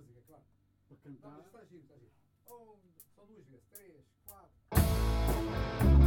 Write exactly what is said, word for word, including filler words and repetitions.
música, claro. Para Não, cantar. mas está giro, está giro. Um, são duas vezes, três, quatro.